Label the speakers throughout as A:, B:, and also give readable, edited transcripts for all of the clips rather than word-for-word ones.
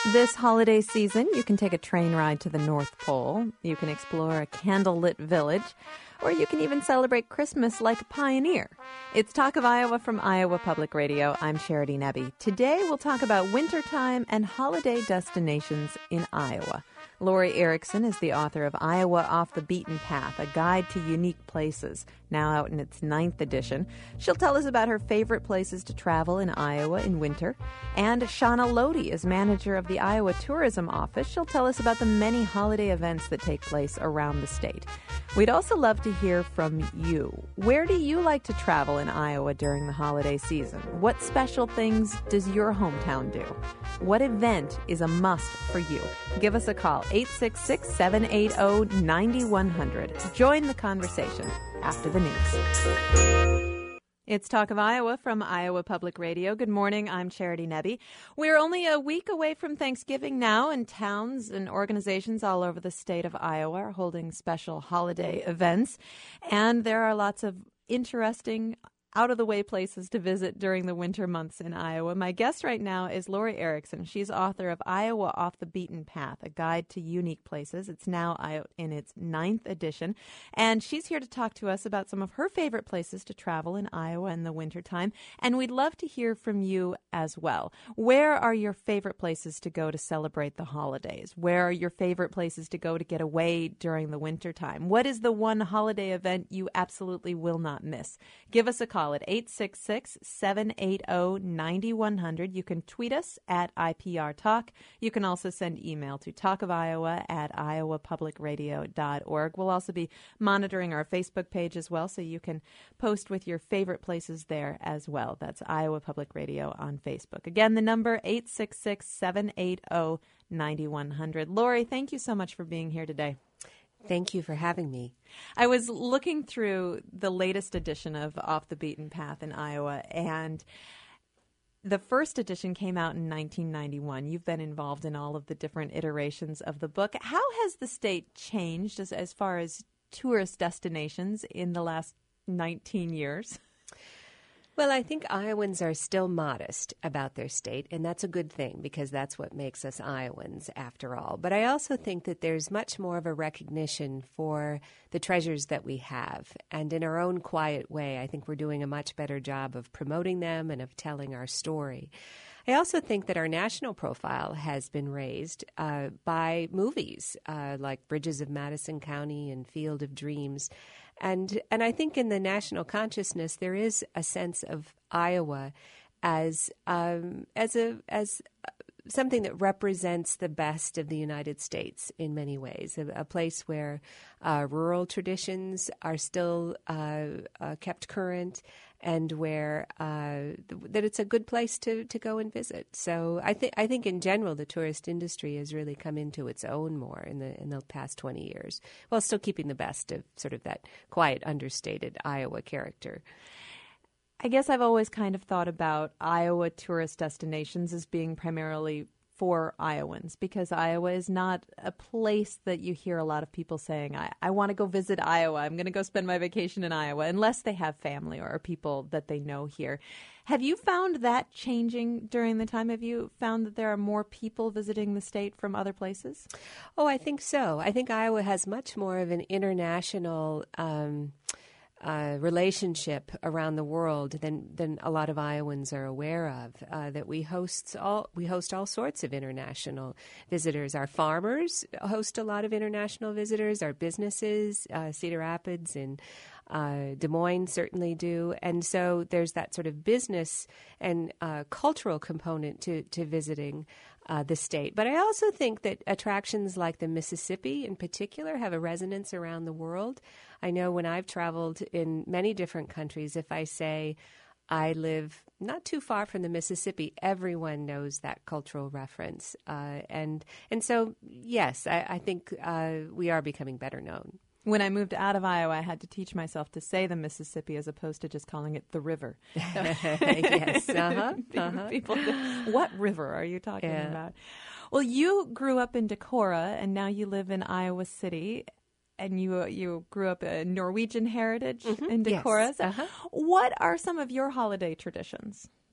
A: This holiday season, you can take a train ride to the North Pole, you can explore a candlelit village, or you can even celebrate Christmas like a pioneer. It's Talk of Iowa from Iowa Public Radio. I'm Charity Nebbe. Today, we'll talk about wintertime and holiday destinations in Iowa. Lori Erickson is the author of Iowa Off the Beaten Path, a guide to unique places, now out in its 9th edition. She'll tell us about her favorite places to travel in Iowa in winter. And Shauna Lodi is manager of the Iowa Tourism Office. She'll tell us about the many holiday events that take place around the state. We'd also love to hear from you. Where do you like to travel in Iowa during the holiday season? What special things does your hometown do? What event is a must for you? Give us a call, 866-780-9100. Join the conversation after the news. It's Talk of Iowa from Iowa Public Radio. Good morning. I'm Charity Nebbe. We're only a week away from Thanksgiving now, and towns and organizations all over the state of Iowa are holding special holiday events. And there are lots of interesting, out-of-the-way places to visit during the winter months in Iowa. My guest right now is Lori Erickson. She's author of Iowa Off the Beaten Path, a guide to unique places. It's now out in its 9th edition. And she's here to talk to us about some of her favorite places to travel in Iowa in the wintertime. And we'd love to hear from you as well. Where are your favorite places to go to celebrate the holidays? Where are your favorite places to go to get away during the wintertime? What is the one holiday event you absolutely will not miss? Give us a call at 866-780-9100. You can tweet us at IPR Talk. You can also send email to talkofiowa@iowapublicradio.org. We'll also be monitoring our Facebook page as well, so you can post with your favorite places there as well. That's Iowa Public Radio on Facebook. Again, the number 866-780-9100. Lori, thank you so much for being here today.
B: Thank you for having me.
A: I was looking through the latest edition of Off the Beaten Path in Iowa, and the first edition came out in 1991. You've been involved in all of the different iterations of the book. How has the state changed as far as tourist destinations in the last 19 years?
B: Well, I think Iowans are still modest about their state, and that's a good thing because that's what makes us Iowans, after all. But I also think that there's much more of a recognition for the treasures that we have. And in our own quiet way, I think we're doing a much better job of promoting them and of telling our story. I also think that our national profile has been raised by movies like Bridges of Madison County and Field of Dreams. And I think in the national consciousness, there is a sense of Iowa as something that represents the best of the United States in many ways, a place where rural traditions are still kept current, and where that it's a good place to go and visit. So I think in general the tourist industry has really come into its own more in the past 20 years, while still keeping the best of sort of that quiet, understated Iowa character.
A: I guess I've always kind of thought about Iowa tourist destinations as being primarily for Iowans, because Iowa is not a place that you hear a lot of people saying, I want to go visit Iowa. I'm going to go spend my vacation in Iowa, unless they have family or people that they know here. Have you found that changing during the time? Have you found that there are more people visiting the state from other places?
B: Oh, I think so. I think Iowa has much more of an international relationship around the world than a lot of Iowans are aware of. That we host all sorts of international visitors. Our farmers host a lot of international visitors. Our businesses, Cedar Rapids and Des Moines certainly do. And so there's that sort of business and cultural component to visiting the state. But I also think that attractions like the Mississippi in particular have a resonance around the world. I know when I've traveled in many different countries, if I say I live not too far from the Mississippi, everyone knows that cultural reference. And so, yes, I think we are becoming better known.
A: When I moved out of Iowa, I had to teach myself to say the Mississippi as opposed to just calling it the river.
B: Yes.
A: People, what river are you talking about? Well, you grew up in Decorah, and now you live in Iowa City. And you grew up a Norwegian heritage in Decorah.
B: Yes.
A: What are some of your holiday traditions?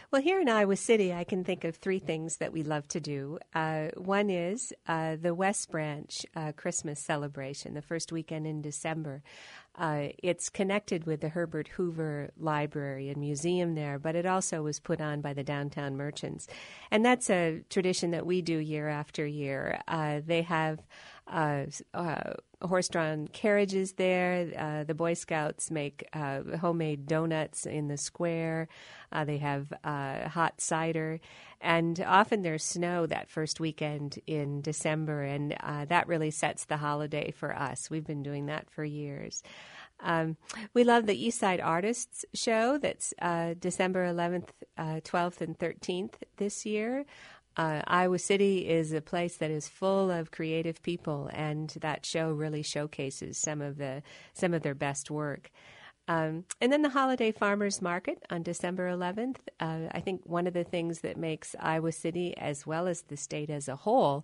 B: Well, here in Iowa City, I can think of three things that we love to do. One is the West Branch Christmas celebration, the first weekend in December. It's connected with the Herbert Hoover Library and Museum there, but it also was put on by the Downtown Merchants. And that's a tradition that we do year after year. They have horse-drawn carriages there. The Boy Scouts make homemade donuts in the square. They have hot cider. And often there's snow that first weekend in December, and that really sets the holiday for us. We've been doing that for years. We love the Eastside Artists Show. That's December 11th, 12th, and 13th this year. Iowa City is a place that is full of creative people, and that show really showcases some of their best work. And then the Holiday Farmers Market on December 11th. I think one of the things that makes Iowa City, as well as the state as a whole,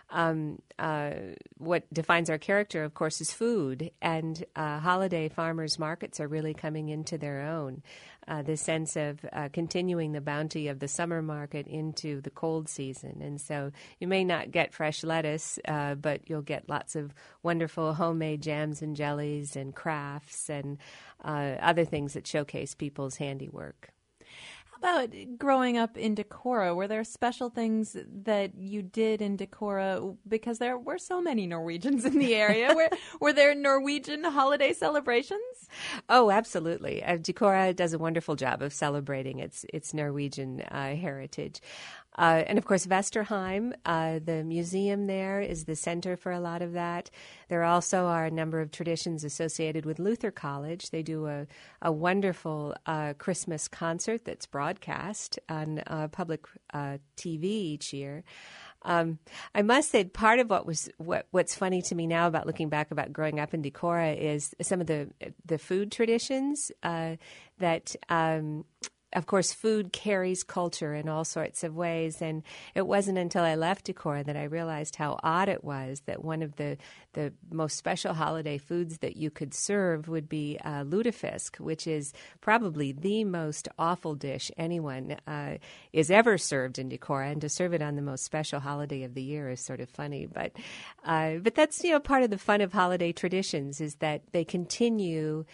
B: what defines our character, of course, is food. And holiday farmers markets are really coming into their own. The sense of continuing the bounty of the summer market into the cold season. And so you may not get fresh lettuce, but you'll get lots of wonderful homemade jams and jellies and crafts and other things that showcase people's handiwork.
A: How about growing up in Decorah? Were there special things that you did in Decorah? Because there were so many Norwegians in the area. Were there Norwegian holiday celebrations?
B: Oh, absolutely. Decorah does a wonderful job of celebrating its Norwegian heritage. And, of course, Vesterheim, the museum there, is the center for a lot of that. There also are a number of traditions associated with Luther College. They do a wonderful Christmas concert that's broadcast on public TV each year. I must say, part of what's funny to me now about looking back about growing up in Decorah is some of the food traditions that. Of course, food carries culture in all sorts of ways, and it wasn't until I left Decorah that I realized how odd it was that one of the most special holiday foods that you could serve would be lutefisk, which is probably the most awful dish anyone is ever served in Decorah, and to serve it on the most special holiday of the year is sort of funny. But that's part of the fun of holiday traditions is that they continue.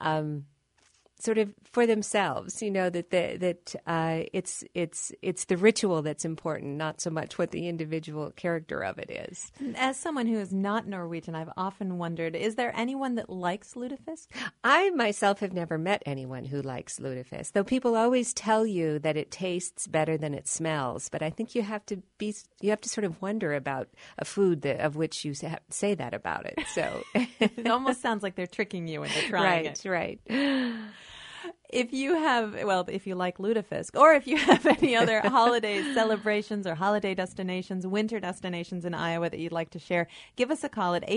B: Sort of for themselves, that it's the ritual that's important, not so much what the individual character of it is.
A: As someone who is not Norwegian, I've often wondered: is there anyone that likes lutefisk?
B: I myself have never met anyone who likes lutefisk, though people always tell you that it tastes better than it smells. But I think you have to sort of wonder about a food of which you say that about it. So
A: it almost sounds like they're tricking you into trying it.
B: Right.
A: If you like lutefisk, or if you have any other holiday celebrations or holiday destinations, winter destinations in Iowa that you'd like to share, give us a call at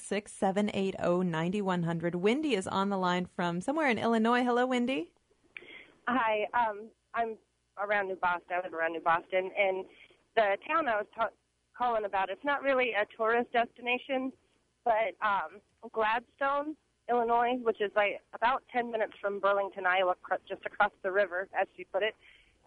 A: 866-780-9100. Wendy is on the line from somewhere in Illinois. Hello, Wendy.
C: Hi. I'm around New Boston. I live around New Boston, and the town I was calling about, it's not really a tourist destination, but Gladstone, Illinois, which is like about 10 minutes from Burlington, Iowa, just across the river, as she put it.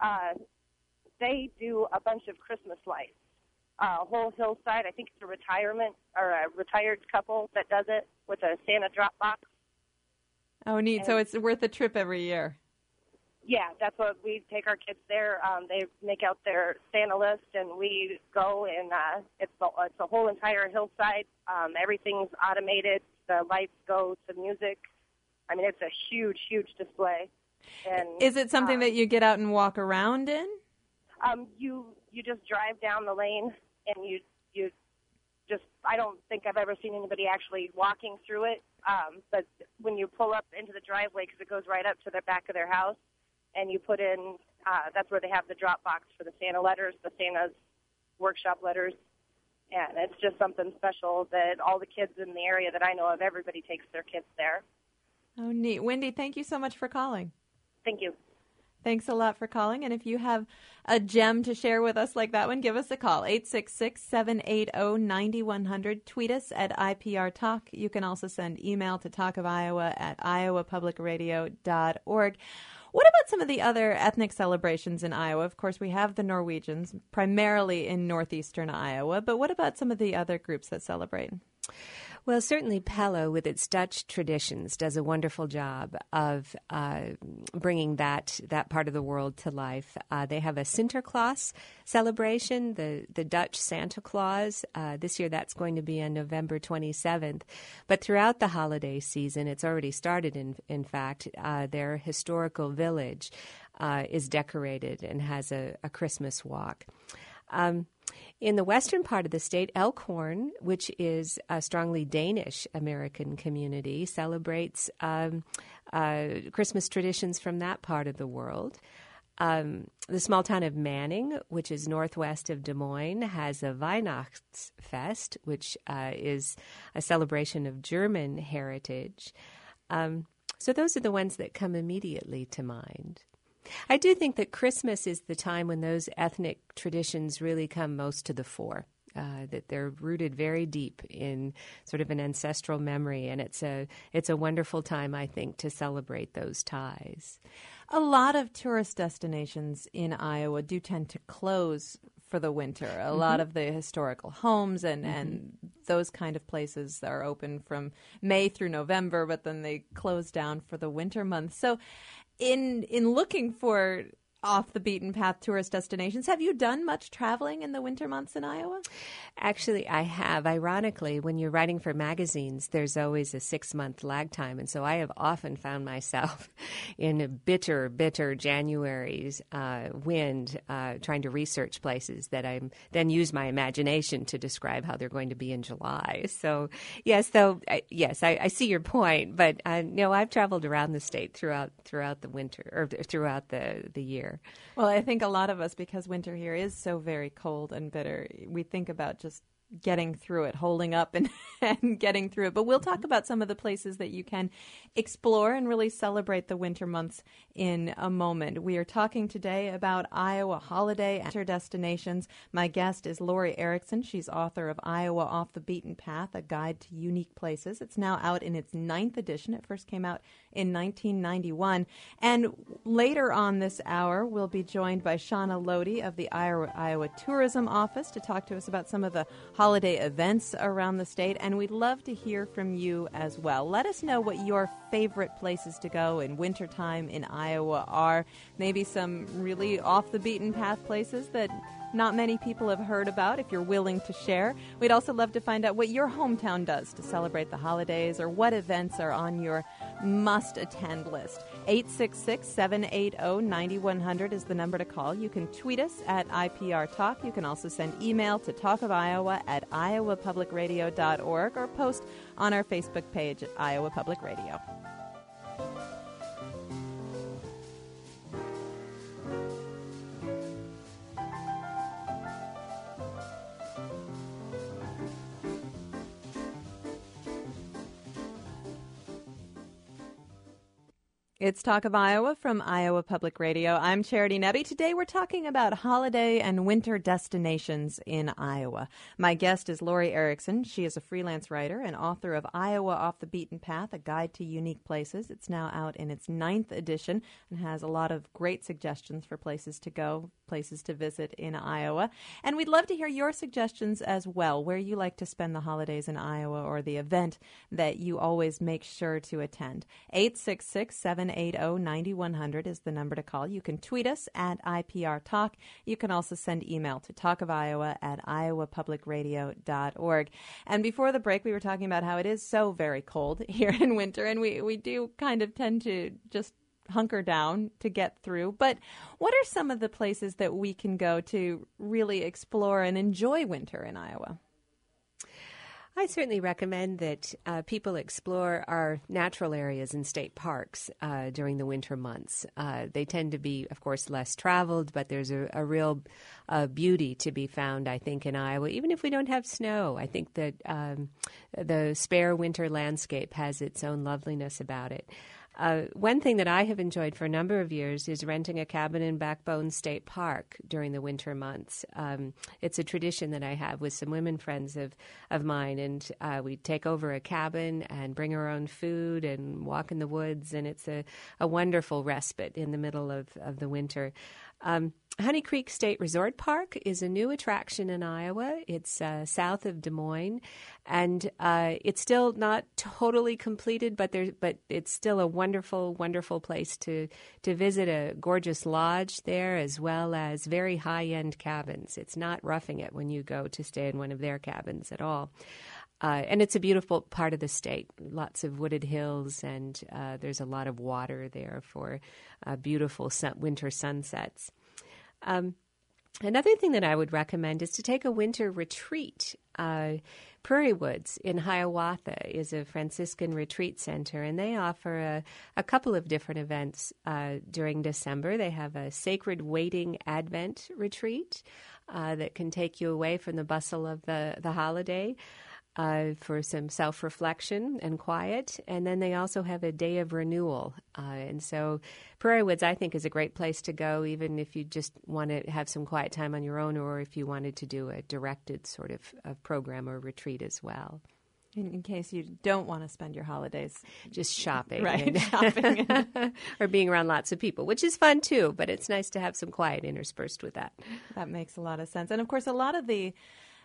C: They do a bunch of Christmas lights. Whole hillside. I think it's a retired couple that does it with a Santa drop box.
A: Oh, neat. And so it's worth a trip every year.
C: Yeah, that's what we take our kids there. They make out their Santa list, and we go, and it's a whole entire hillside. Everything's automated. The lights go to music. I mean, it's a huge, huge display. And
A: is it something that you get out and walk around in?
C: You just drive down the lane, and you just, I don't think I've ever seen anybody actually walking through it. But when you pull up into the driveway, because it goes right up to the back of their house, and you put in, that's where they have the drop box for the Santa letters, the Santa's workshop letters. And it's just something special that all the kids in the area that I know of, everybody takes their kids there.
A: Oh, neat. Wendy, thank you so much for calling.
C: Thank you.
A: Thanks a lot for calling. And if you have a gem to share with us like that one, give us a call, 866-780-9100. Tweet us at IPR Talk. You can also send email to talkofiowa@iowapublicradio.org. What about some of the other ethnic celebrations in Iowa? Of course, we have the Norwegians, primarily in northeastern Iowa, but what about some of the other groups that celebrate?
B: Well, certainly Pella, with its Dutch traditions, does a wonderful job of bringing that part of the world to life. They have a Sinterklaas celebration, the Dutch Santa Claus. This year that's going to be on November 27th. But throughout the holiday season, it's already started, in fact, their historical village is decorated and has a Christmas walk. In the western part of the state, Elkhorn, which is a strongly Danish-American community, celebrates Christmas traditions from that part of the world. The small town of Manning, which is northwest of Des Moines, has a Weihnachtsfest, which is a celebration of German heritage. So those are the ones that come immediately to mind. I do think that Christmas is the time when those ethnic traditions really come most to the fore, that they're rooted very deep in sort of an ancestral memory, and it's a wonderful time, I think, to celebrate those ties.
A: A lot of tourist destinations in Iowa do tend to close for the winter. A lot of the historical homes and those kind of places are open from May through November, but then they close down for the winter months. So in looking for off-the-beaten-path tourist destinations, have you done much traveling in the winter months in Iowa?
B: Actually, I have. Ironically, when you're writing for magazines, there's always a 6-month lag time. And so I have often found myself in a bitter January's wind trying to research places that I then use my imagination to describe how they're going to be in July. So, yes, I see your point. But, no, I've traveled around the state throughout the winter or throughout the year.
A: Well, I think a lot of us, because winter here is so very cold and bitter, we think about just getting through it, holding up and getting through it. But we'll talk about some of the places that you can explore and really celebrate the winter months in a moment. We are talking today about Iowa holiday and winter destinations. My guest is Lori Erickson. She's author of Iowa Off the Beaten Path, A Guide to Unique Places. It's now out in its 9th edition. It first came out in 1991. And later on this hour, we'll be joined by Shauna Lodi of the Iowa Tourism Office to talk to us about some of the holiday events around the state, and we'd love to hear from you as well. Let us know what your favorite places to go in wintertime in Iowa are. Maybe some really off-the-beaten-path places that not many people have heard about, if you're willing to share. We'd also love to find out what your hometown does to celebrate the holidays or what events are on your must-attend list. 866-780-9100 is the number to call. You can tweet us at IPR Talk. You can also send email to talkofiowa@iowapublicradio.org or post on our Facebook page at Iowa Public Radio. It's Talk of Iowa from Iowa Public Radio. I'm Charity Nebbe. Today we're talking about holiday and winter destinations in Iowa. My guest is Lori Erickson. She is a freelance writer and author of Iowa Off the Beaten Path, A Guide to Unique Places. It's now out in its 9th edition and has a lot of great suggestions for places to go, places to visit in Iowa. And we'd love to hear your suggestions as well, where you like to spend the holidays in Iowa or the event that you always make sure to attend. 866-780-9100 is the number to call. You can tweet us at IPR Talk. You can also send email to talkofiowa@iowapublicradio.org. And before the break, we were talking about how it is so very cold here in winter, and we do kind of tend to just hunker down to get through. But what are some of the places that we can go to really explore and enjoy winter in Iowa?
B: I certainly recommend that people explore our natural areas and state parks during the winter months. They tend to be, of course, less traveled, but there's a real beauty to be found, I think, in Iowa. Even if we don't have snow, I think that the spare winter landscape has its own loveliness about it. One thing that I have enjoyed for a number of years is renting a cabin in Backbone State Park during the winter months. It's a tradition that I have with some women friends of mine, and we take over a cabin and bring our own food and walk in the woods, and it's a wonderful respite in the middle of the winter. Honey Creek State Resort Park is a new attraction in Iowa. It's south of Des Moines, and it's still not totally completed, but it's still a wonderful, wonderful place to visit. A gorgeous lodge there, as well as very high-end cabins. It's not roughing it when you go to stay in one of their cabins at all. And it's a beautiful part of the state. Lots of wooded hills, and there's a lot of water there for beautiful winter sunsets. Another thing that I would recommend is to take a winter retreat. Prairie Woods in Hiawatha is a Franciscan retreat center, and they offer a couple of different events during December. They have a Sacred Waiting Advent retreat that can take you away from the bustle of the holiday. For some self-reflection and quiet. And then they also have a day of renewal. And so Prairie Woods, I think, is a great place to go, even if you just want to have some quiet time on your own, or if you wanted to do a directed sort of program or retreat as well.
A: In case you don't want to spend your holidays
B: just shopping.
A: Right, shopping.
B: Or being around lots of people, which is fun too, but it's nice to have some quiet interspersed with that.
A: That makes a lot of sense. And of course, a lot of the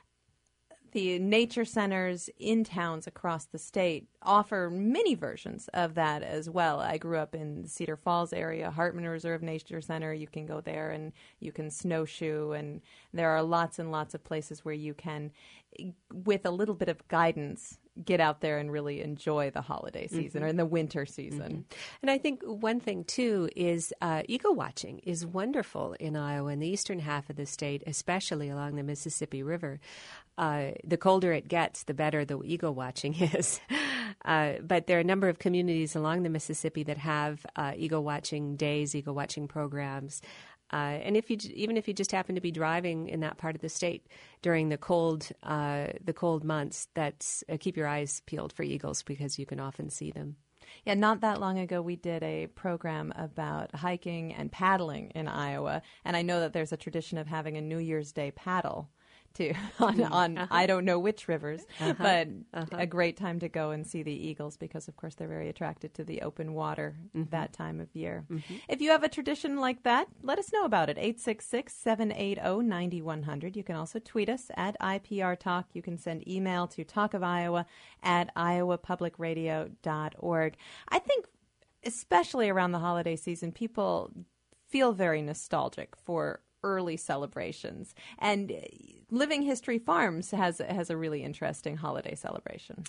A: nature centers in towns across the state offer mini versions of that as well. I grew up in the Cedar Falls area, Hartman Reserve Nature Center. You can go there and you can snowshoe, and there are lots and lots of places where you can, with a little bit of guidance, get out there and really enjoy the holiday season or in the winter season.
B: And I think one thing, too, is eagle watching is wonderful in Iowa, in the eastern half of the state, especially along the Mississippi River. The colder it gets, the better the eagle watching is. But there are a number of communities along the Mississippi that have eagle watching days, eagle watching programs. And even if you just happen to be driving in that part of the state during the cold months, keep your eyes peeled for eagles, because you can often see them.
A: Yeah, not that long ago, we did a program about hiking and paddling in Iowa, and I know that there's a tradition of having a New Year's Day paddle too on I don't know which rivers, but a great time to go and see the eagles, because of course they're very attracted to the open water that time of year. If you have a tradition like that, let us know about it. 866-780-9100. You can also tweet us at IPR Talk. You can send email to talkofiowa@iowapublicradio.org. I think especially around the holiday season, people feel very nostalgic for early celebrations, and Living History Farms has a really interesting holiday celebration.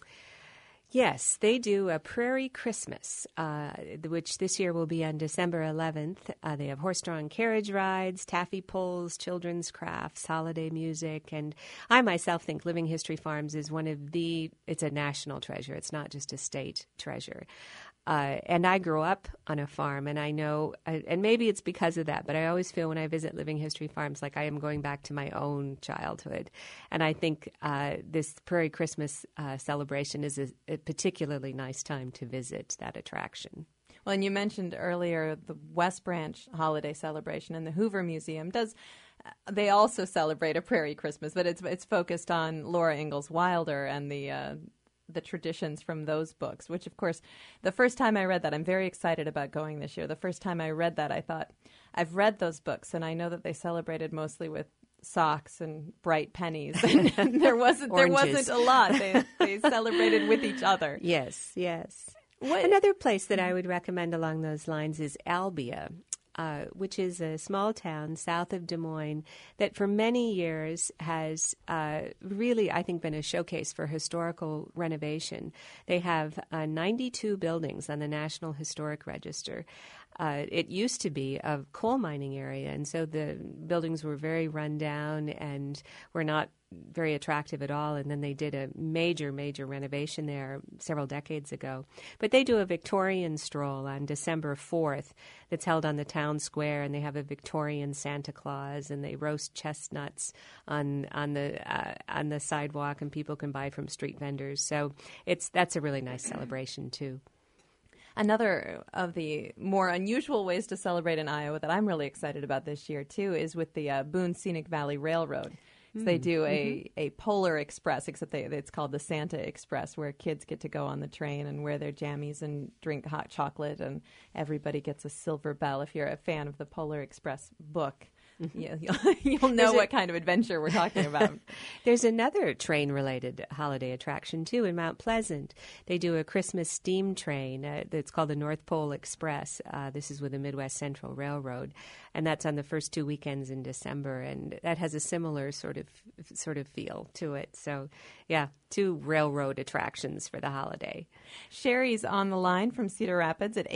B: Yes, they do a Prairie Christmas, which this year will be on December 11th. They have horse-drawn carriage rides, taffy pulls, children's crafts, holiday music, and I myself think Living History Farms is it's a national treasure. It's not just a state treasure. And I grew up on a farm, and I know, and maybe it's because of that, but I always feel when I visit Living History Farms like I am going back to my own childhood. And I think this Prairie Christmas celebration is a particularly nice time to visit that attraction.
A: Well, and you mentioned earlier the West Branch holiday celebration, and the Hoover Museum they also celebrate a Prairie Christmas, but it's focused on Laura Ingalls Wilder and the traditions from those books, which, of course, the first time I read that, I'm very excited about going this year. The first time I read that, I thought, I've read those books, and I know that they celebrated mostly with socks and bright pennies, and there wasn't a lot. They celebrated with each other.
B: Yes. Another place that I would recommend along those lines is Albia. Which is a small town south of Des Moines that for many years has really, I think, been a showcase for historical renovation. They have 92 buildings on the National Historic Register. It used to be a coal mining area, and so the buildings were very run down and were not very attractive at all, and then they did a major renovation there several decades ago. But they do a Victorian stroll on December 4th that's held on the town square, and they have a Victorian Santa Claus, and they roast chestnuts on the sidewalk, and people can buy from street vendors. So that's a really nice celebration too.
A: Another of the more unusual ways to celebrate in Iowa that I'm really excited about this year, too, is with the Boone Scenic Valley Railroad. So they do a Polar Express, except it's called the Santa Express, where kids get to go on the train and wear their jammies and drink hot chocolate, and everybody gets a silver bell. If you're a fan of the Polar Express book, you'll know what kind of adventure we're talking about.
B: There's another train-related holiday attraction, too, in Mount Pleasant. They do a Christmas steam train that's called the North Pole Express. This is with the Midwest Central Railroad, and that's on the first 2 weekends in December, and that has a similar sort of feel to it. So, yeah, 2 railroad attractions for the holiday.
A: Sherry's on the line from Cedar Rapids at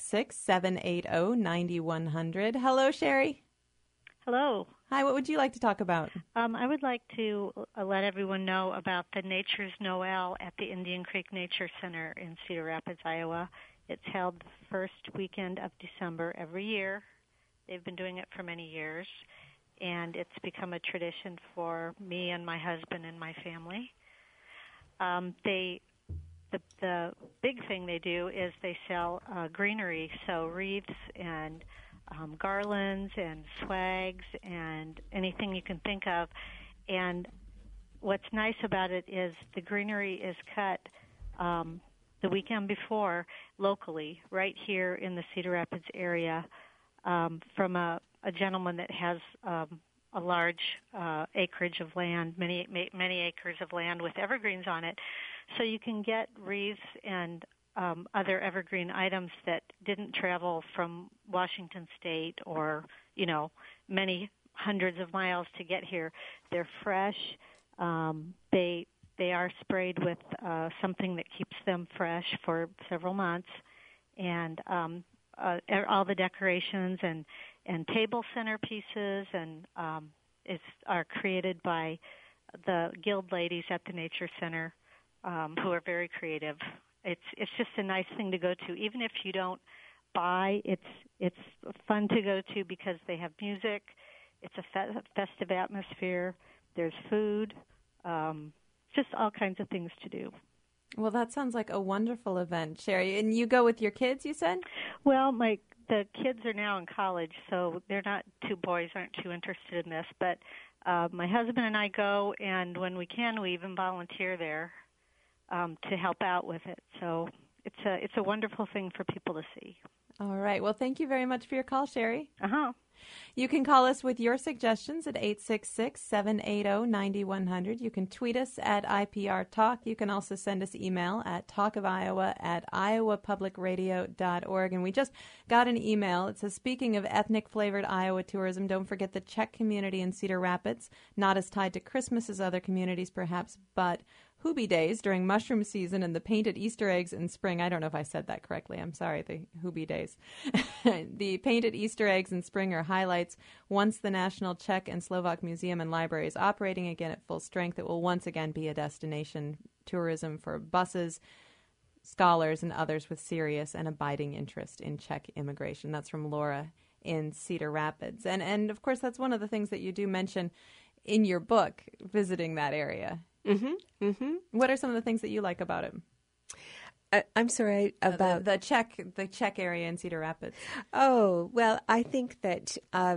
A: 866-780-9100. Hello, Sherry.
D: Hello.
A: Hi, what would you like to talk about?
D: I would like to let everyone know about the Nature's Noel at the Indian Creek Nature Center in Cedar Rapids, Iowa. It's held the first weekend of December every year. They've been doing it for many years, and it's become a tradition for me and my husband and my family. The big thing they do is they sell greenery, so wreaths and garlands and swags and anything you can think of. And what's nice about it is the greenery is cut the weekend before locally, right here in the Cedar Rapids area, from a gentleman that has a large acreage of land, many acres of land with evergreens on it. So you can get wreaths and other evergreen items that didn't travel from Washington State or, many hundreds of miles to get here. They're fresh. They are sprayed with something that keeps them fresh for several months. And all the decorations and table centerpieces and are created by the guild ladies at the Nature Center, who are very creative. It's just a nice thing to go to, even if you don't buy. It's fun to go to because they have music. It's a festive atmosphere. There's food. Just all kinds of things to do.
A: Well, that sounds like a wonderful event, Sherry. And you go with your kids, you said?
D: Well, the kids are now in college, so two boys aren't too interested in this. But my husband and I go, and when we can, we even volunteer there to help out with it. So it's a wonderful thing for people to see.
A: All right. Well, thank you very much for your call, Sherry.
D: Uh-huh.
A: You can call us with your suggestions at 866-780-9100. You can tweet us at IPR Talk. You can also send us email at talkofiowa@iowapublicradio.org. And we just got an email. It says, speaking of ethnic-flavored Iowa tourism, don't forget the Czech community in Cedar Rapids. Not as tied to Christmas as other communities, perhaps, but Hoobie Days during mushroom season and the painted Easter eggs in spring. I don't know if I said that correctly. I'm sorry, the Hoobie Days. The painted Easter eggs in spring are highlights. Once the National Czech and Slovak Museum and Library is operating again at full strength, it will once again be a destination tourism for buses, scholars, and others with serious and abiding interest in Czech immigration. That's from Laura in Cedar Rapids. And of course, that's one of the things that you do mention in your book, visiting that area.
B: Mm-hmm. Mm-hmm.
A: What are some of the things that you like about it?
B: I'm sorry, about
A: the Czech area in Cedar Rapids.
B: Oh, well, I think that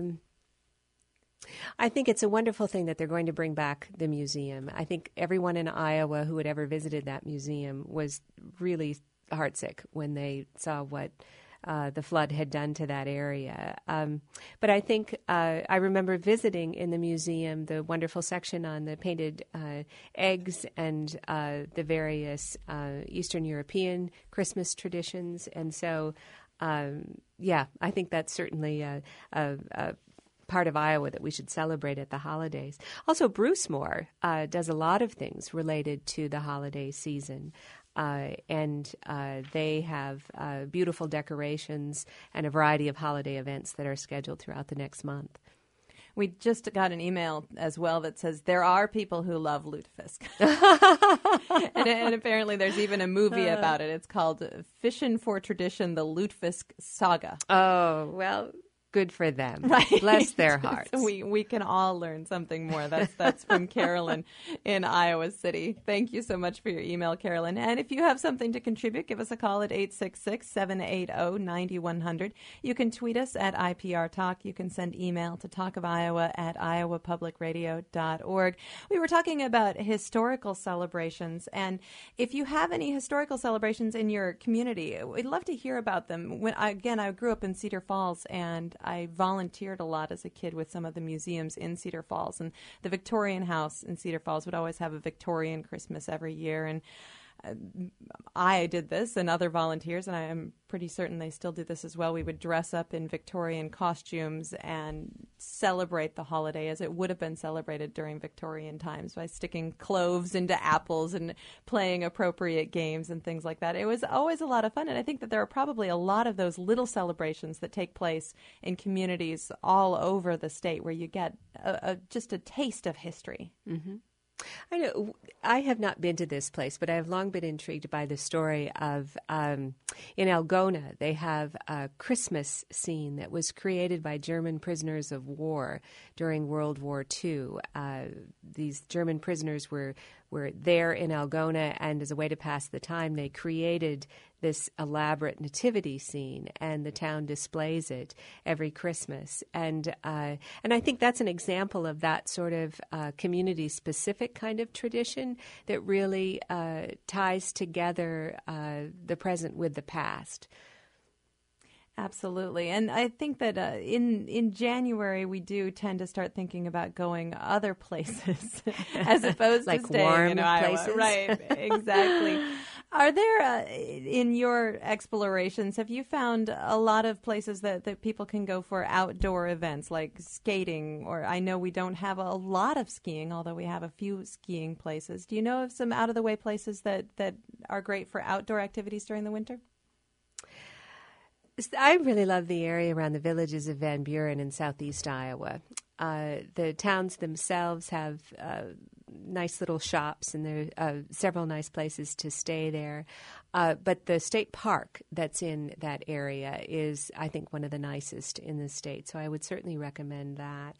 B: it's a wonderful thing that they're going to bring back the museum. I think everyone in Iowa who had ever visited that museum was really heartsick when they saw what the flood had done to that area. But I think I remember visiting in the museum the wonderful section on the painted eggs and the various Eastern European Christmas traditions. And so, I think that's certainly a part of Iowa that we should celebrate at the holidays. Also, Bruce Moore does a lot of things related to the holiday season. And they have beautiful decorations and a variety of holiday events that are scheduled throughout the next month.
A: We just got an email as well that says there are people who love lutefisk. and apparently there's even a movie about it. It's called Fishin' for Tradition, the Lutefisk Saga.
B: Oh, well, Good for them.
A: Right.
B: Bless their hearts.
A: We can all learn something more. That's from Carolyn in Iowa City. Thank you so much for your email, Carolyn. And if you have something to contribute, give us a call at 866-780-9100. You can tweet us at IPR Talk. You can send email to talkofiowa@iowapublicradio.org. We were talking about historical celebrations, and if you have any historical celebrations in your community, we'd love to hear about them. I grew up in Cedar Falls, and I volunteered a lot as a kid with some of the museums in Cedar Falls, and the Victorian House in Cedar Falls would always have a Victorian Christmas every year, and I did this, and other volunteers, and I am pretty certain they still do this as well. We would dress up in Victorian costumes and celebrate the holiday as it would have been celebrated during Victorian times by sticking cloves into apples and playing appropriate games and things like that. It was always a lot of fun, and I think that there are probably a lot of those little celebrations that take place in communities all over the state where you get just a taste of history.
B: Mm-hmm. I know I have not been to this place, but I have long been intrigued by the story of in Algona. They have a Christmas scene that was created by German prisoners of war during World War II. These German prisoners were there in Algona, and as a way to pass the time, they created this elaborate nativity scene, and the town displays it every Christmas. And I think that's an example of that sort of community-specific kind of tradition that really ties together the present with the past.
A: Absolutely. And I think that in January, we do tend to start thinking about going other places as opposed
B: like
A: to staying
B: warm
A: in Iowa.
B: places.
A: Right, exactly. Are there, in your explorations, have you found a lot of places that people can go for outdoor events like skating? Or I know we don't have a lot of skiing, although we have a few skiing places. Do you know of some out-of-the-way places that are great for outdoor activities during the winter?
B: I really love the area around the villages of Van Buren in southeast Iowa. The towns themselves have nice little shops, and there are several nice places to stay there. But the state park that's in that area is, I think, one of the nicest in the state. So I would certainly recommend that.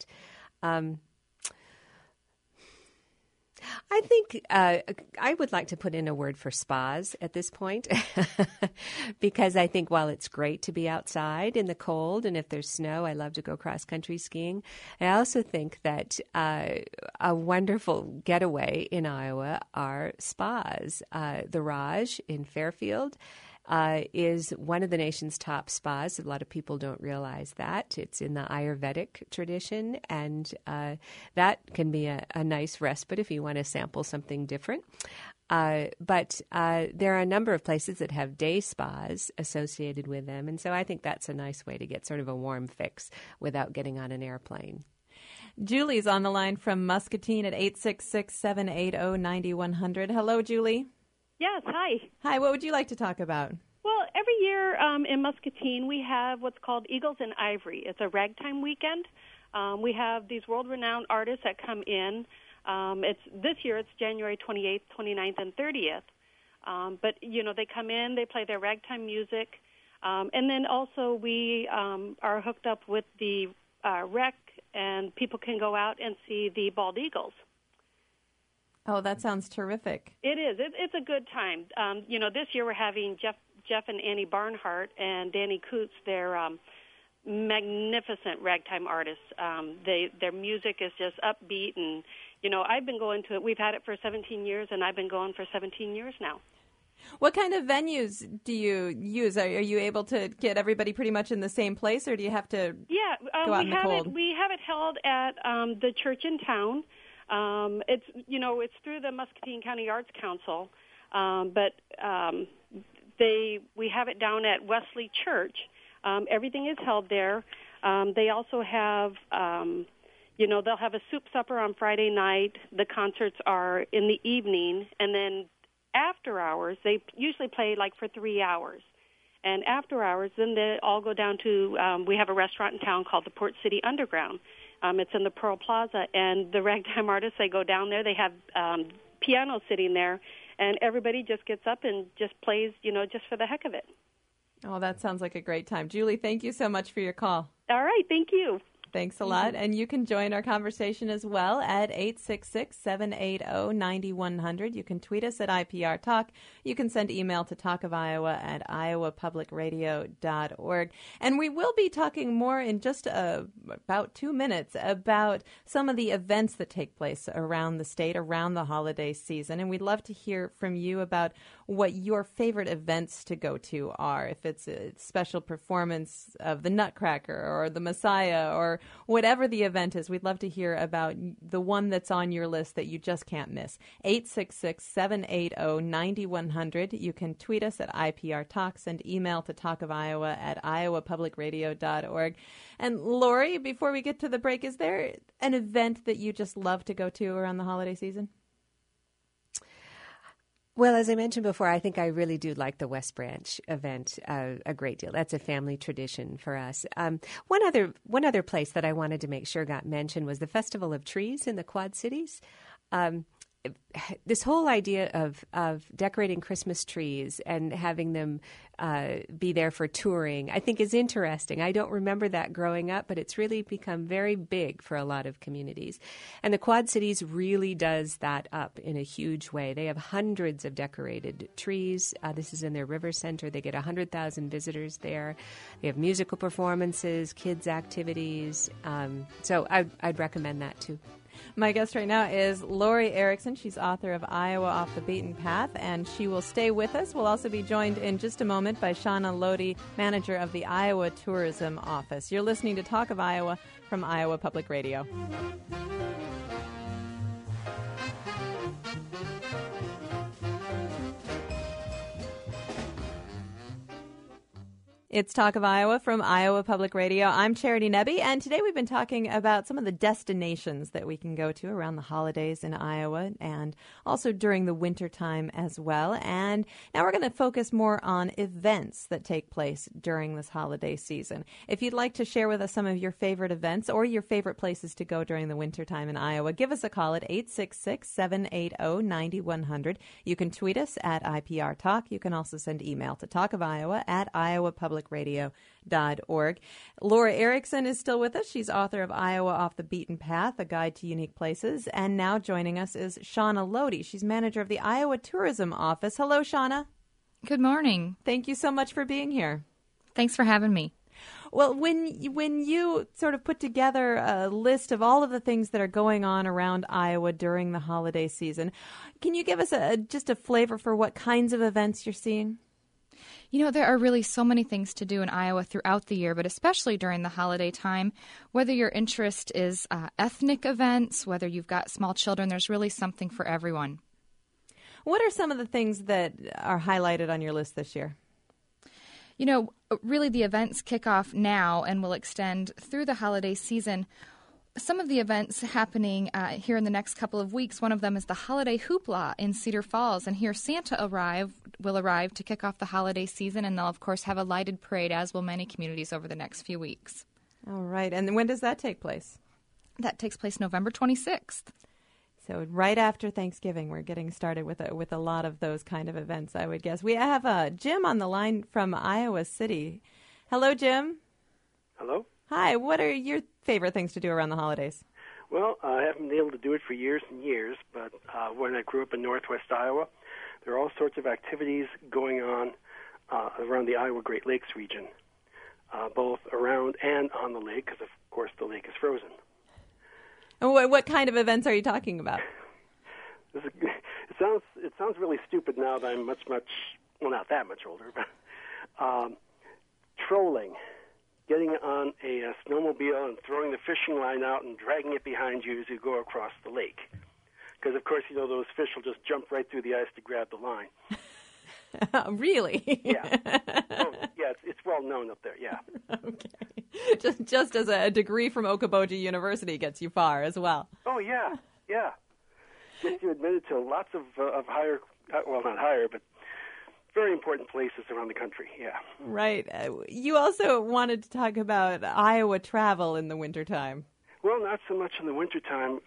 B: I think I would like to put in a word for spas at this point because I think while it's great to be outside in the cold, and if there's snow, I love to go cross-country skiing, I also think that a wonderful getaway in Iowa are spas. The Raj in Fairfield is one of the nation's top spas. A lot of people don't realize that. It's in the Ayurvedic tradition, and that can be a nice respite if you want to sample something different. But there are a number of places that have day spas associated with them, and so I think that's a nice way to get sort of a warm fix without getting on an airplane.
A: Julie's on the line from Muscatine at 866-780-9100. Hello, Julie.
E: Yes, hi.
A: Hi, what would you like to talk about?
E: Well, every year in Muscatine we have what's called Eagles in Ivory. It's a ragtime weekend. We have these world-renowned artists that come in. This year it's January 28th, 29th, and 30th. But, you know, they come in, they play their ragtime music. And then also we are hooked up with the rec, and people can go out and see the bald eagles.
A: Oh, that sounds terrific.
E: It is. It's a good time. You know, this year we're having Jeff and Annie Barnhart and Danny Coots. They're magnificent ragtime artists. Their music is just upbeat, and, you know, I've been going to it. We've had it for 17 years, and I've been going for 17 years now.
A: What kind of venues do you use? Are you able to get everybody pretty much in the same place, or do you have to go out in the cold?
E: We have it held at the church in town. It's through the Muscatine County Arts Council, but we have it down at Wesley Church. Everything is held there. They also have, they'll have a soup supper on Friday night. The concerts are in the evening, and then after hours, they usually play like for 3 hours. And after hours, then they all go down to, we have a restaurant in town called the Port City Underground. It's in the Pearl Plaza, and the ragtime artists, they go down there. They have pianos sitting there, and everybody just gets up and just plays, just for the heck of it.
A: Oh, that sounds like a great time. Julie, thank you so much for your call.
E: All right. Thank you.
A: Thanks a lot. And you can join our conversation as well at 866-780-9100. You can tweet us at IPR Talk. You can send email to talkofiowa@iowapublicradio.org. And we will be talking more in just about 2 minutes about some of the events that take place around the state, around the holiday season. And we'd love to hear from you about what your favorite events to go to are. If it's a special performance of the Nutcracker or the Messiah or whatever the event is, we'd love to hear about the one that's on your list that you just can't miss. 866-780-9100. You can tweet us at IPR Talk, send email to talkofiowa@iowapublicradio.org. And Lori, before we get to the break, is there an event that you just love to go to around the holiday season?
B: Well, as I mentioned before, I think I really do like the West Branch event a great deal. That's a family tradition for us. One other place that I wanted to make sure got mentioned was the Festival of Trees in the Quad Cities. This whole idea of decorating Christmas trees and having them be there for touring, I think is interesting. I don't remember that growing up, but it's really become very big for a lot of communities. And the Quad Cities really does that up in a huge way. They have hundreds of decorated trees. This is in their river center. They get 100,000 visitors there. They have musical performances, kids' activities. So I'd recommend that too.
A: My guest right now is Lori Erickson. She's author of Iowa Off the Beaten Path, and she will stay with us. We'll also be joined in just a moment by Shauna Lodi, manager of the Iowa Tourism Office. You're listening to Talk of Iowa from Iowa Public Radio. It's Talk of Iowa from Iowa Public Radio. I'm Charity Nebbe, and today we've been talking about some of the destinations that we can go to around the holidays in Iowa and also during the wintertime as well. And now we're going to focus more on events that take place during this holiday season. If you'd like to share with us some of your favorite events or your favorite places to go during the wintertime in Iowa, give us a call at 866-780-9100. You can tweet us at IPR Talk. You can also send email to talkofiowa@iowapublicradio.org. Laura Erickson is still with us. She's author of Iowa Off the Beaten Path, A Guide to Unique Places. And now joining us is Shauna Lodi. She's manager of the Iowa Tourism Office. Hello, Shauna.
F: Good morning.
A: Thank you so much for being here.
F: Thanks for having me.
A: Well, when you sort of put together a list of all of the things that are going on around Iowa during the holiday season, can you give us just a flavor for what kinds of events you're seeing?
F: You know, there are really so many things to do in Iowa throughout the year, but especially during the holiday time. Whether your interest is ethnic events, whether you've got small children, there's really something for everyone.
A: What are some of the things that are highlighted on your list this year?
F: You know, really the events kick off now and will extend through the holiday season. Some of the events happening here in the next couple of weeks, one of them is the Holiday Hoopla in Cedar Falls. And here Santa will arrive to kick off the holiday season, and they'll, of course, have a lighted parade, as will many communities over the next few weeks.
A: All right. And when does that take place?
F: That takes place November 26th.
A: So right after Thanksgiving, we're getting started with a lot of those kind of events, I would guess. We have Jim on the line from Iowa City. Hello, Jim.
G: Hello.
A: Hi. What are your favorite things to do around the holidays?
G: Well, I haven't been able to do it for years and years, but when I grew up in northwest Iowa, there are all sorts of activities going on around the Iowa Great Lakes region, both around and on the lake, because, of course, the lake is frozen.
A: And what kind of events are you talking about?
G: It sounds really stupid now that I'm much, well, not that much older, but trolling. Getting on a snowmobile and throwing the fishing line out and dragging it behind you as you go across the lake. Because, of course, you know, those fish will just jump right through the ice to grab the line.
A: Really?
G: Yeah. Yeah, it's well known up there, yeah.
A: Okay. Just as a degree from Okoboji University gets you far as well.
G: Oh, yeah. Gets you admitted to lots of higher, well, not higher, but very important places around the country, yeah.
A: Right. You also wanted to talk about Iowa travel in the wintertime.
G: Well, not so much in the wintertime.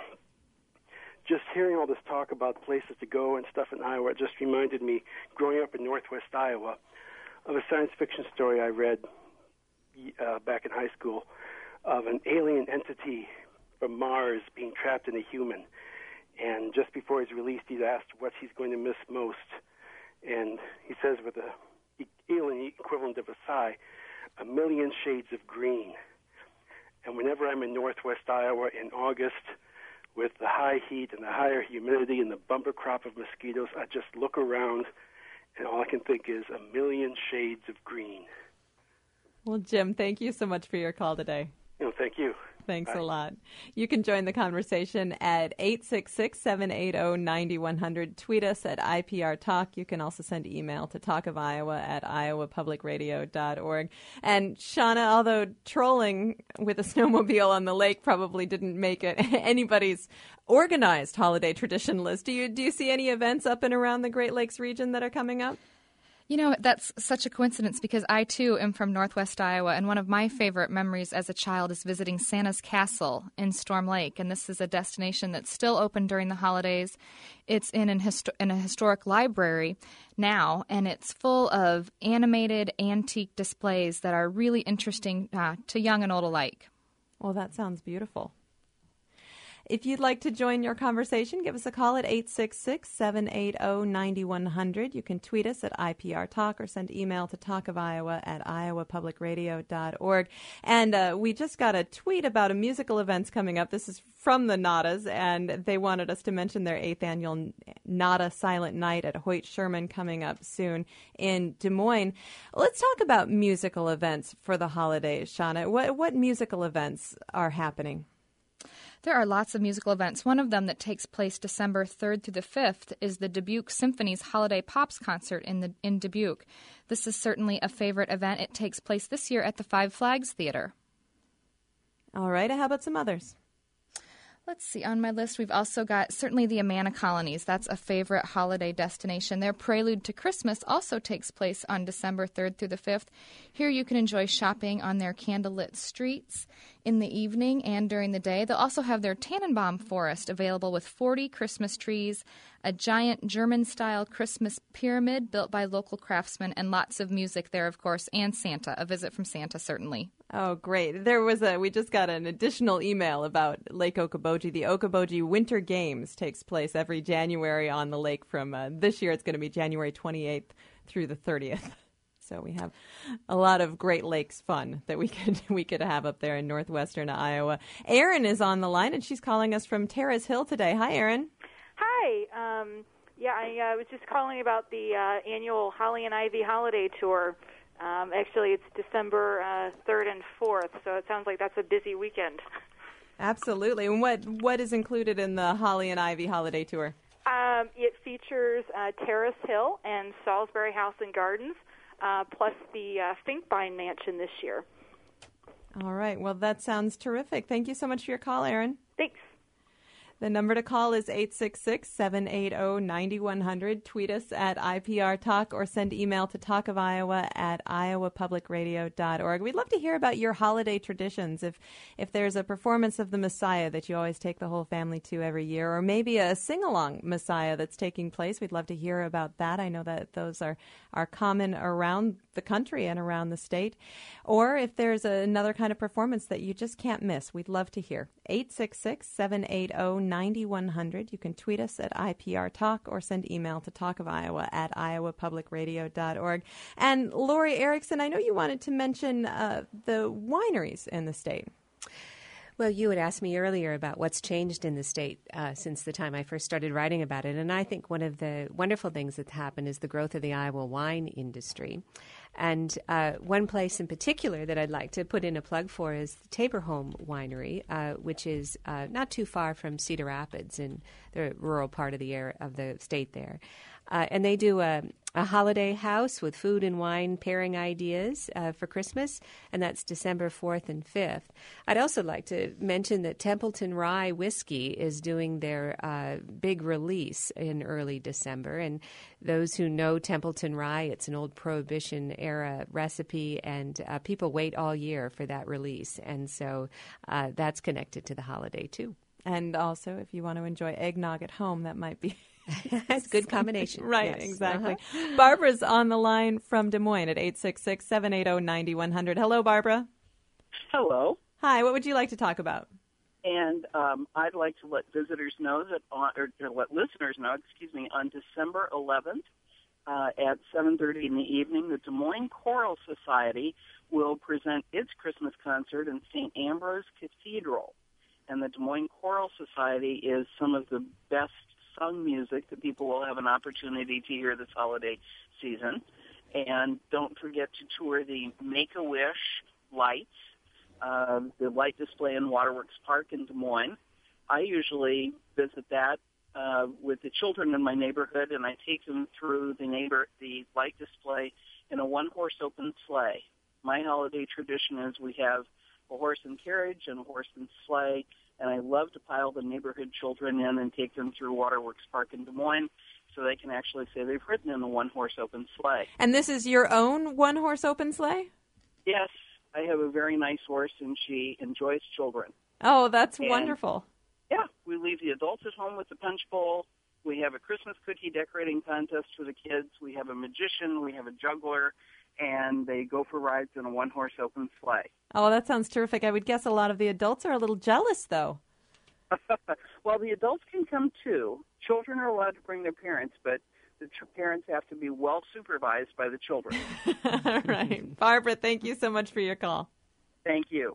G: Just hearing all this talk about places to go and stuff in Iowa just reminded me, growing up in northwest Iowa, of a science fiction story I read back in high school of an alien entity from Mars being trapped in a human. And just before he's released, he's asked what he's going to miss most. And he says with the alien equivalent of a sigh, 1,000,000 shades of green. And whenever I'm in northwest Iowa in August with the high heat and the higher humidity and the bumper crop of mosquitoes, I just look around and all I can think is 1,000,000 shades of green.
A: Well, Jim, thank you so much for your call today.
G: Thank you.
A: Thanks
G: Bye.
A: a lot. You can join the conversation at 866-780-9100. Tweet us at IPR Talk. You can also send email to talkofiowa@iowapublicradio.org. And Shauna, although trolling with a snowmobile on the lake probably didn't make it anybody's organized holiday tradition list, do you see any events up and around the Great Lakes region that are coming up?
F: You know, that's such a coincidence because I, too, am from Northwest Iowa, and one of my favorite memories as a child is visiting Santa's Castle in Storm Lake, and this is a destination that's still open during the holidays. It's in a historic library now, and it's full of animated antique displays that are really interesting to young and old alike.
A: Well, that sounds beautiful. If you'd like to join your conversation, give us a call at 866-780-9100. You can tweet us at IPR Talk or send email to talkofiowa@iowapublicradio.org. And we just got a tweet about a musical events coming up. This is from the Nadas, and they wanted us to mention their 8th annual Nada Silent Night at Hoyt Sherman coming up soon in Des Moines. Let's talk about musical events for the holidays, Shauna. What musical events are happening?
F: There are lots of musical events. One of them that takes place December 3rd through the 5th is the Dubuque Symphony's Holiday Pops concert in Dubuque. This is certainly a favorite event. It takes place this year at the Five Flags Theater.
A: All right. How about some others?
F: Let's see. On my list, we've also got certainly the Amana Colonies. That's a favorite holiday destination. Their Prelude to Christmas also takes place on December 3rd through the 5th. Here you can enjoy shopping on their candlelit streets in the evening and during the day. They'll also have their Tannenbaum Forest available with 40 Christmas trees, a giant German-style Christmas pyramid built by local craftsmen, and lots of music there, of course, and Santa. A visit from Santa, certainly.
A: Oh, great. We just got an additional email about Lake Okoboji. The Okoboji Winter Games takes place every January on the lake from this year. It's going to be January 28th through the 30th. So we have a lot of Great Lakes fun that we could have up there in northwestern Iowa. Erin is on the line, and she's calling us from Terrace Hill today. Hi, Erin.
H: Hi. I was just calling about the annual Holly and Ivy holiday tour. Actually, it's December 3rd and 4th, so it sounds like that's a busy weekend.
A: Absolutely. And what is included in the Holly and Ivy holiday tour?
H: It features Terrace Hill and Salisbury House and Gardens, plus the Finkbein Mansion this year.
A: All right. Well, that sounds terrific. Thank you so much for your call, Erin.
H: Thanks.
A: The number to call is 866-780-9100. Tweet us at IPR Talk or send email to talkofiowa@iowapublicradio.org. We'd love to hear about your holiday traditions. If there's a performance of the Messiah that you always take the whole family to every year, or maybe a sing-along Messiah that's taking place, we'd love to hear about that. I know that those are common around the country and around the state. Or if there's another kind of performance that you just can't miss, we'd love to hear. 866-780-9100. You can tweet us at IPR Talk or send email to talkofiowa@iowapublicradio.org. And Lori Erickson, I know you wanted to mention the wineries in the state.
B: Well, you had asked me earlier about what's changed in the state since the time I first started writing about it. And I think one of the wonderful things that's happened is the growth of the Iowa wine industry. And one place in particular that I'd like to put in a plug for is the Taberholm Winery, which is not too far from Cedar Rapids in the rural part of the state there. And they do a holiday house with food and wine pairing ideas for Christmas, and that's December 4th and 5th. I'd also like to mention that Templeton Rye Whiskey is doing their big release in early December, and those who know Templeton Rye, it's an old Prohibition-era recipe, and people wait all year for that release, and so that's connected to the holiday, too.
A: And also, if you want to enjoy eggnog at home, that might be
B: That's a good combination.
A: Right,
B: yes.
A: exactly.
B: Uh-huh.
A: Barbara's on the line from Des Moines at 866-780-9100. Hello, Barbara.
I: Hello.
A: Hi, what would you like to talk about?
I: And I'd like to let visitors know that, or let listeners know, on December 11th at 7:30 in the evening, the Des Moines Choral Society will present its Christmas concert in St. Ambrose Cathedral. And the Des Moines Choral Society is some of the best sung music that people will have an opportunity to hear this holiday season. And don't forget to tour the Make-A-Wish lights, the light display in Waterworks Park in Des Moines. I usually visit that with the children in my neighborhood, and I take them through the light display in a one-horse open sleigh. My holiday tradition is we have a horse and carriage and a horse and sleigh, and I love to pile the neighborhood children in and take them through Waterworks Park in Des Moines so they can actually say they've ridden in a one-horse open sleigh.
A: And this is your own one-horse open sleigh?
I: Yes, I have a very nice horse, and she enjoys children.
A: Oh, that's wonderful.
I: Yeah, we leave the adults at home with the punch bowl. We have a Christmas cookie decorating contest for the kids. We have a magician. We have a juggler. And they go for rides in a one-horse open sleigh.
A: Oh, that sounds terrific. I would guess a lot of the adults are a little jealous, though.
I: Well, the adults can come, too. Children are allowed to bring their parents, but the parents have to be well supervised by the children.
A: All right. Barbara, thank you so much for your call.
I: Thank you.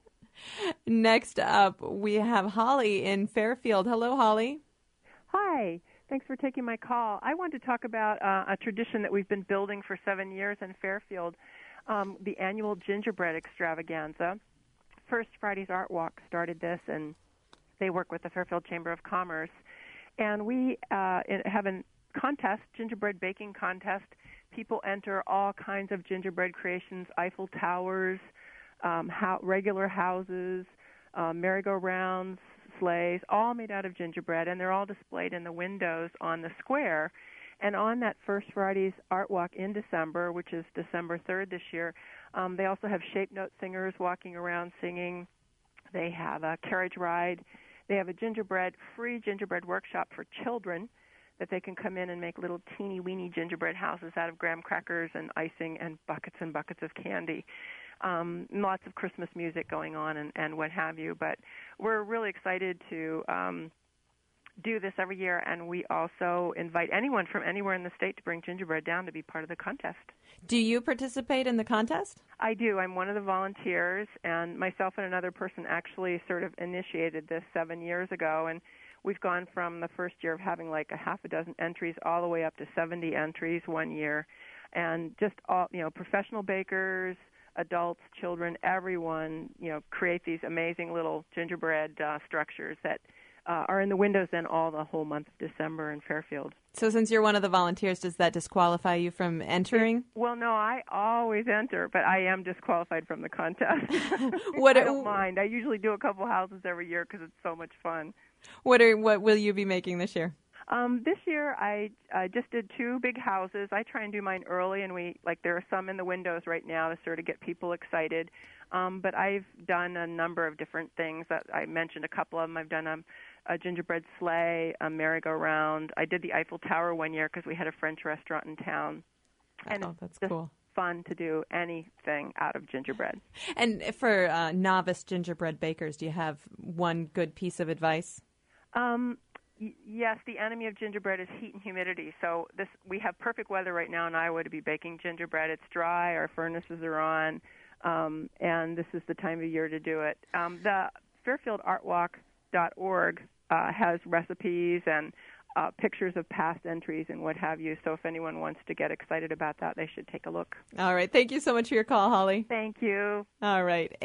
A: Next up, we have Holly in Fairfield. Hello, Holly.
J: Hi. Thanks for taking my call. I wanted to talk about a tradition that we've been building for 7 years in Fairfield, the annual gingerbread extravaganza. First Friday's Art Walk started this, and they work with the Fairfield Chamber of Commerce. And we have a contest, gingerbread baking contest. People enter all kinds of gingerbread creations, Eiffel Towers, regular houses, merry-go-rounds, sleighs, all made out of gingerbread, and they're all displayed in the windows on the square. And on that First Friday's Art Walk in December, which is December 3rd this year, they also have shape note singers walking around singing. They have a carriage ride. They have a free gingerbread workshop for children that they can come in and make little teeny-weeny gingerbread houses out of graham crackers and icing and buckets of candy. Lots of Christmas music going on and what have you. But we're really excited to do this every year, and we also invite anyone from anywhere in the state to bring gingerbread down to be part of the contest.
A: Do you participate in the contest?
J: I do. I'm one of the volunteers, and myself and another person actually sort of initiated this 7 years ago, and we've gone from the first year of having like a half a dozen entries all the way up to 70 entries one year, and just all, professional bakers, adults, children, everyone, create these amazing little gingerbread structures that are in the windows then the whole month of December in Fairfield.
A: So since you're one of the volunteers, does that disqualify you from entering?
J: Well, no, I always enter, but I am disqualified from the contest.
A: I
J: don't mind. I usually do a couple houses every year because it's so much fun.
A: What will you be making this year?
J: This year I just did 2 big houses. I try and do mine early, and there are some in the windows right now to sort of get people excited. But I've done a number of different things. I mentioned a couple of them. I've done a gingerbread sleigh, a merry-go-round. I did the Eiffel Tower one year because we had a French restaurant in town. And
A: that's
J: it's
A: cool.
J: Fun to do anything out of gingerbread.
A: And for novice gingerbread bakers, do you have one good piece of advice?
J: Yes, the enemy of gingerbread is heat and humidity. So we have perfect weather right now in Iowa to be baking gingerbread. It's dry, our furnaces are on, and this is the time of year to do it. The FairfieldArtWalk.org has recipes and pictures of past entries and what have you. So if anyone wants to get excited about that, they should take a look.
A: All right. Thank you so much for your call, Holly.
J: Thank you.
A: All right.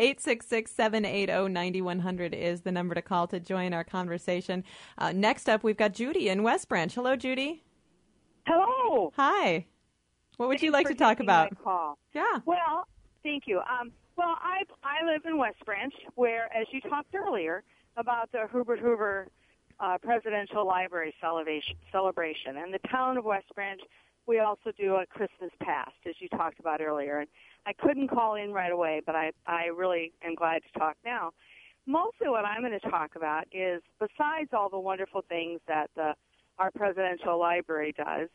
A: 866-780-9100 is the number to call to join our conversation. Next up, we've got Judy in West Branch. Hello, Judy.
K: Hello.
A: Hi. What would you like to talk about?
K: My call.
A: Yeah.
K: Well, thank you. Well, I live in West Branch, where, as you talked earlier, about the Herbert Hoover Presidential Library celebration. And the town of West Branch, we also do a Christmas Past, as you talked about earlier. And I couldn't call in right away, but I really am glad to talk now. Mostly what I'm going to talk about is, besides all the wonderful things that the our presidential library does,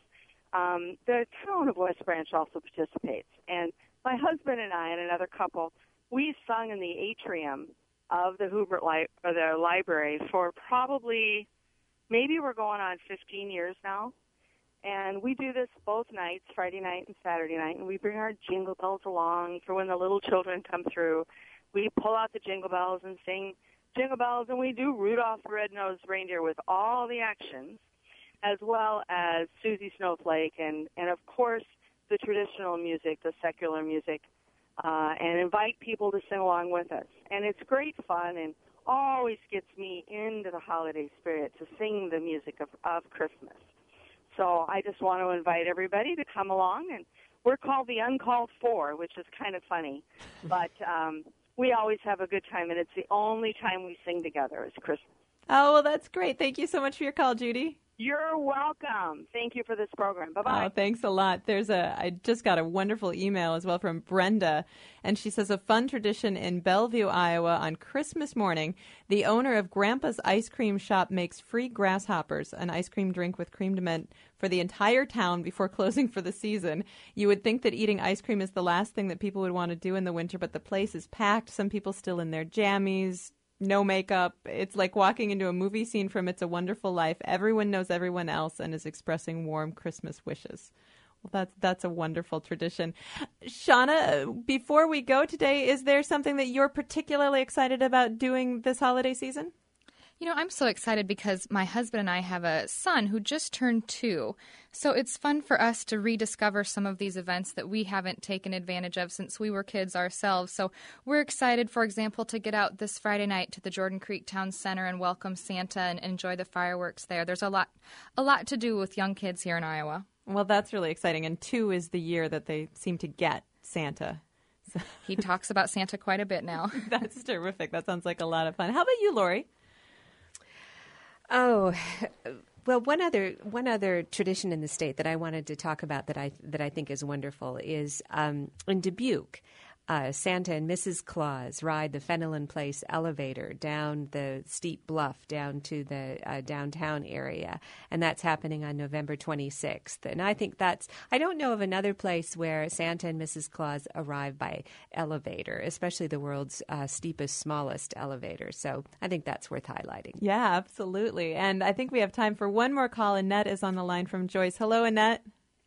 K: the town of West Branch also participates. And my husband and I and another couple, we sung in the atrium of the Hubert the library for probably, maybe we're going on 15 years now. And we do this both nights, Friday night and Saturday night, and we bring our jingle bells along for when the little children come through. We pull out the jingle bells and sing jingle bells, and we do Rudolph the Red-Nosed Reindeer with all the actions, as well as Susie Snowflake and of course, the traditional music, the secular music, and invite people to sing along with us. And it's great fun and always gets me into the holiday spirit to sing the music of Christmas. So I just want to invite everybody to come along, and we're called the Uncalled For, which is kind of funny, but we always have a good time, and it's the only time we sing together is Christmas.
A: Oh, well, that's great. Thank you so much for your call, Judy.
K: You're welcome. Thank you for this program. Bye-bye.
A: Oh, thanks a lot. I just got a wonderful email as well from Brenda, and she says, a fun tradition in Bellevue, Iowa on Christmas morning, the owner of Grandpa's Ice Cream Shop makes free grasshoppers, an ice cream drink with cream de mint, for the entire town before closing for the season. You would think that eating ice cream is the last thing that people would want to do in the winter, but the place is packed. Some people still in their jammies, no makeup. It's like walking into a movie scene from It's a Wonderful Life. Everyone knows everyone else and is expressing warm Christmas wishes. Well, that's a wonderful tradition. Shauna, before we go today, is there something that you're particularly excited about doing this holiday season?
F: You know, I'm so excited because my husband and I have a son who just turned 2. So it's fun for us to rediscover some of these events that we haven't taken advantage of since we were kids ourselves. So we're excited, for example, to get out this Friday night to the Jordan Creek Town Center and welcome Santa and enjoy the fireworks there. There's a lot to do with young kids here in Iowa.
A: Well, that's really exciting. And 2 is the year that they seem to get Santa. So.
F: He talks about Santa quite a bit now.
A: That's terrific. That sounds like a lot of fun. How about you, Lori?
B: Oh, well, one other tradition in the state that I wanted to talk about that I think is wonderful is in Dubuque. Santa and Mrs. Claus ride the Fenelon Place elevator down the steep bluff down to the downtown area, and that's happening on November 26th. And I think I don't know of another place where Santa and Mrs. Claus arrive by elevator, especially the world's steepest, smallest elevator. So I think that's worth highlighting.
A: Yeah, absolutely. And I think we have time for one more call. Annette is on the line from Joyce. Hello, Annette.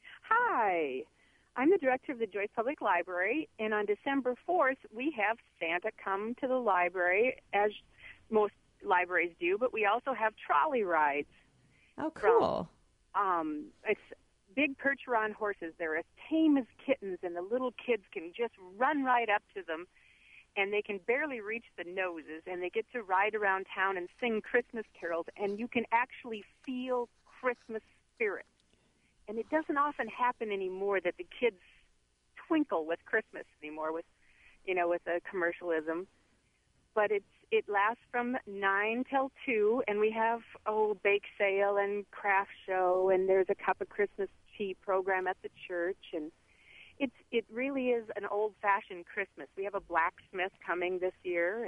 L: Hi. I'm the director of the Joyce Public Library, and on December 4th, we have Santa come to the library, as most libraries do, but we also have trolley rides.
A: Oh, cool.
L: It's big Percheron horses. They're as tame as kittens, and the little kids can just run right up to them, and they can barely reach the noses, and they get to ride around town and sing Christmas carols, and you can actually feel Christmas spirit. And it doesn't often happen anymore that the kids twinkle with Christmas anymore with the commercialism. But it lasts from 9 till 2, and we have bake sale and craft show, and there's a cup of Christmas tea program at the church, and it really is an old-fashioned Christmas. We have a blacksmith coming this year,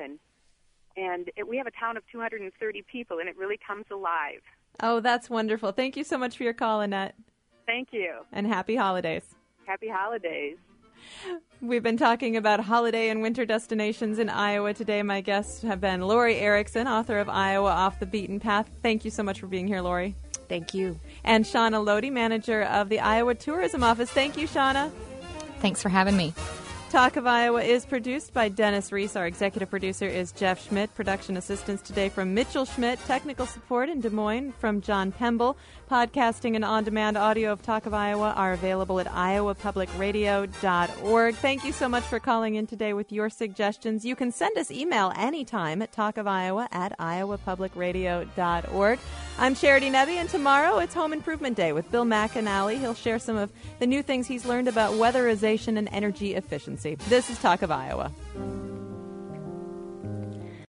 L: and we have a town of 230 people, and it really comes alive.
A: Oh, that's wonderful. Thank you so much for your call, Annette.
L: Thank you.
A: And happy holidays.
L: Happy holidays.
A: We've been talking about holiday and winter destinations in Iowa today. My guests have been Lori Erickson, author of Iowa Off the Beaten Path. Thank you so much for being here, Lori.
B: Thank you. And
A: Shauna Lodi, manager of the Iowa Tourism Office. Thank you, Shauna.
F: Thanks for having me.
A: Talk of Iowa is produced by Dennis Reese. Our executive producer is Jeff Schmidt. Production assistance today from Mitchell Schmidt. Technical support in Des Moines from John Pemble. Podcasting and on-demand audio of Talk of Iowa are available at iowapublicradio.org. Thank you so much for calling in today with your suggestions. You can send us email anytime at talkofiowa@iowapublicradio.org. I'm Charity Nebbe, and tomorrow it's Home Improvement Day with Bill McAnally. He'll share some of the new things he's learned about weatherization and energy efficiency. This is Talk of Iowa.